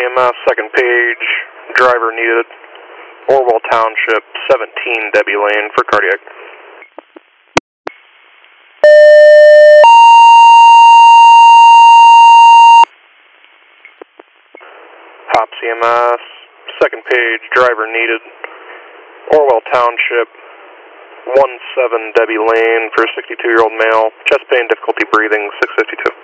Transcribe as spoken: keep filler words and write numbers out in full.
M S, second page, driver needed, Orwell Township, seventeen Debbie Lane for cardiac. Hop C M S, second page, driver needed, Orwell Township, one seven Debbie Lane for sixty-two-year-old male, chest pain, difficulty breathing, six fifty-two.